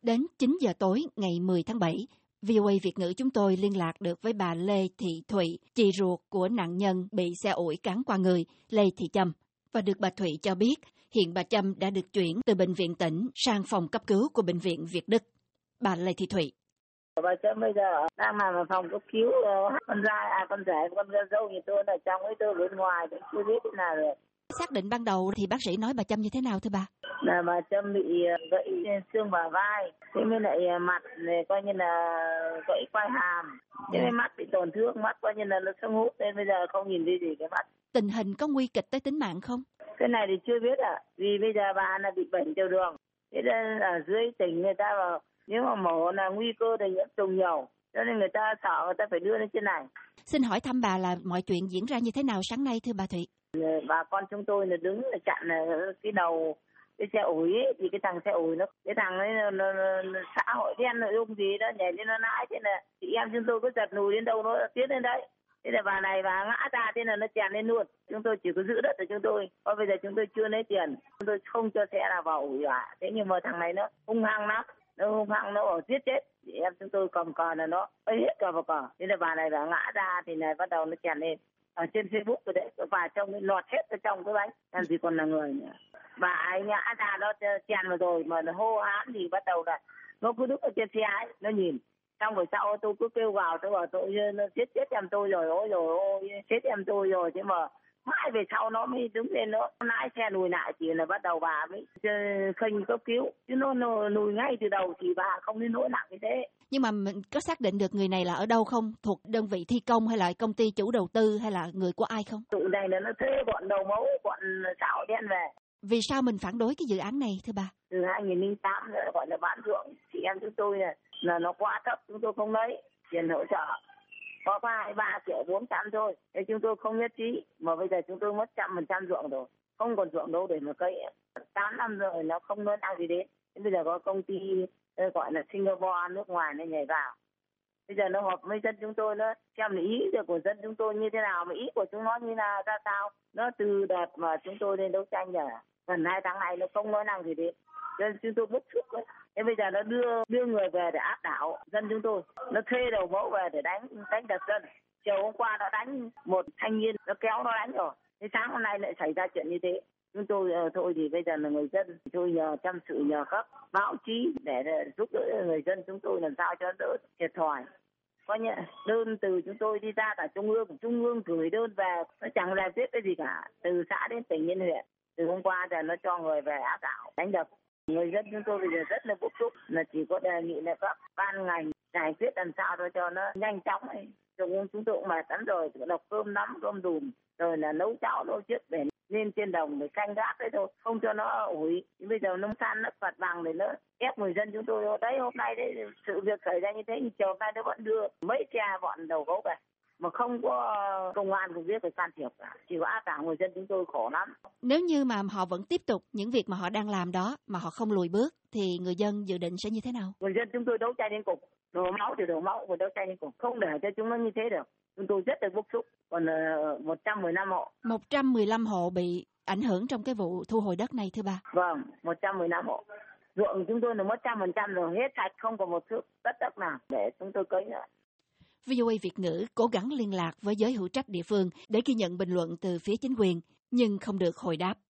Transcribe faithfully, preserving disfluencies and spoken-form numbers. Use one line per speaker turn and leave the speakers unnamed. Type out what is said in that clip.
Đến chín giờ tối ngày mười tháng bảy, vê o a Việt ngữ chúng tôi liên lạc được với bà Lê Thị Thụy, chị ruột của nạn nhân bị xe ủi cán qua người, Lê Thị Trâm, và được bà Thụy cho biết hiện bà Trâm đã được chuyển từ bệnh viện tỉnh sang phòng cấp cứu của bệnh viện Việt Đức. Bà Lê Thị Thụy:
Bà Trâm bây giờ đang nằm ở phòng cấp cứu, con trai, à con rể, con dâu như tôi là trong ấy, tôi bên ngoài cũng chưa biết thế nào được.
Xác định ban đầu thì bác sĩ nói bà Trâm như thế nào thưa bà?
Là bà Trâm bị gãy xương bả vai, thế mới lại mặt này coi như là gãy quai hàm, thế mới mắt bị tổn thương, mắt coi như là nó sưng húp nên bây giờ không nhìn thấy gì cái mắt.
Tình hình có nguy kịch tới tính mạng không?
Cái này thì chưa biết ạ, à. Vì bây giờ bà là bị bệnh tiểu đường, thế nên ở dưới tỉnh người ta vào nếu mà mổ là nguy cơ để nhiễm trùng nhiều, cho nên người ta sợ, người ta phải đưa lên trên này.
Xin hỏi thăm bà là mọi chuyện diễn ra như thế nào sáng nay thưa bà Thụy?
Bà con chúng tôi là đứng là chặn cái đầu cái xe ủi ấy, thì cái thằng xe ủi nó cái thằng ấy nó, nó, nó xã hội đen nội dung gì đó nhảy lên nó nãi, thế là chị em chúng tôi cứ giật lùi đến đâu nó tiến lên đấy, thế là bà này bà ngã ra, thế là nó chèn lên luôn. Chúng tôi chỉ có giữ đất của chúng tôi, còn bây giờ chúng tôi chưa lấy tiền, chúng tôi không cho xe nào vào ủi cả. Thế nhưng mà thằng này nó hung hăng lắm, nó hung hăng, nó bảo giết chết chị em chúng tôi, cầm cờ là nó ấy hết cờ vào cờ, thế là bà này bà ngã ra thì này bắt đầu nó chèn lên ở trên Facebook rồi đấy, và trong cái lọt hết ở trong cái bánh, làm gì còn là người nữa. Bà ấy ngã ra nó chèn vào rồi mà nó hô hán thì bắt đầu là nó cứ đứng ở trên xe ấy, nó nhìn. Xong rồi sau tôi cứ kêu vào, tôi bảo tôi nó chết chết em tôi rồi, ôi rồi ôi chết em tôi rồi, thế mà mãi về sau nó mới đứng lên, nó lái xe lùi lại thì là bắt đầu bà mới khênh cấp cứu, chứ nó lùi ngay từ đầu thì bà không đến nỗi nặng như thế.
Nhưng mà mình có xác định được người này là ở đâu không? Thuộc đơn vị thi công hay là công ty chủ đầu tư hay là người của ai không?
Tụi này là nó thuê bọn đầu mẫu, bọn xã hội đen về.
Vì sao mình phản đối cái dự án này thưa bà?
Từ hai nghìn lẻ tám nữa gọi là bán ruộng, chị em chúng tôi là, là nó quá thấp, chúng tôi không lấy tiền hỗ trợ. Có hai ba triệu bốn trăm thôi, thế chúng tôi không nhất trí, mà bây giờ chúng tôi mất trăm phần trăm ruộng rồi, không còn ruộng đâu để mà cây. Tám năm rồi nó không nói năng gì đến. Thế bây giờ có công ty gọi là Singapore nước ngoài nó nhảy vào. Bây giờ nó họp với dân chúng tôi, nó xem ý của dân chúng tôi như thế nào, mà ý của chúng nó như là ra sao. Nó từ đợt mà chúng tôi lên đấu tranh rồi, gần hai tháng này nó không nói năng gì đến, cho nên chúng tôi bức xúc đấy. Thế bây giờ nó đưa đưa người về để áp đảo dân chúng tôi, nó thuê đầu mẫu về để đánh đánh đập dân. Chiều hôm qua nó đánh một thanh niên, nó kéo nó đánh rồi. Thế sáng hôm nay lại xảy ra chuyện như thế. Chúng tôi uh, thôi thì bây giờ là người dân, tôi nhờ chăm sự nhờ các báo chí để giúp đỡ người dân chúng tôi làm sao cho đỡ thiệt thòi. Coi như đơn từ chúng tôi đi ra cả trung ương, trung ương gửi đơn về, nó chẳng giải quyết cái gì cả, từ xã đến tỉnh đến huyện. Từ hôm qua giờ nó cho người về áp đảo, đánh đập. Người dân chúng tôi bây giờ rất là bức xúc, là chỉ có đề nghị là các ban ngành giải quyết làm sao đó cho nó nhanh chóng ấy. Chúng, chúng tôi cũng mệt lắm rồi, đọc cơm nắm, cơm đùm, rồi là nấu cháo, nấu chiếc để lên trên đồng để canh gác đấy thôi, không cho nó ủi. Bây giờ nông san nó phạt bằng để nó ép người dân chúng tôi. Đấy hôm nay đấy sự việc xảy ra như thế, nhưng chiều nay nó vẫn đưa mấy xe bọn đầu gấu về, mà không có công an cũng biết phải can thiệp cả, chỉ có áp đảo người dân chúng tôi khổ lắm.
Nếu như mà họ vẫn tiếp tục những việc mà họ đang làm đó mà họ không lùi bước thì người dân dự định sẽ như thế nào?
Người dân chúng tôi đấu tranh đến cùng, đổ máu thì đổ máu, và đấu tranh đến cùng, không để cho chúng nó như thế được. Chúng tôi rất là bức xúc. Còn uh, một trăm mười lăm hộ.
một trăm mười lăm hộ bị ảnh hưởng trong cái vụ thu hồi đất này thưa bà?
Vâng, một trăm mười lăm hộ. Ruộng chúng tôi là mất trăm phần trăm rồi, hết sạch, không còn một thước đất đất nào để chúng tôi cấy nữa.
vê o a Việt ngữ cố gắng liên lạc với giới hữu trách địa phương để ghi nhận bình luận từ phía chính quyền, nhưng không được hồi đáp.